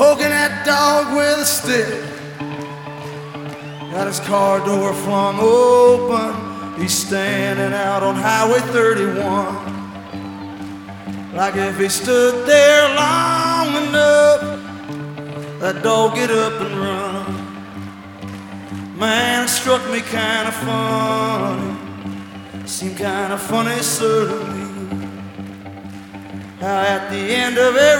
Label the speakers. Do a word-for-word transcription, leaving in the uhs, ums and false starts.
Speaker 1: poking that dog with a stick. Got his car door flung open. He's standing out on Highway thirty-one. Like if he stood there long enough, that dog get up and run. Man, it struck me kind of funny. Seemed kind of funny, certainly, how at the end of every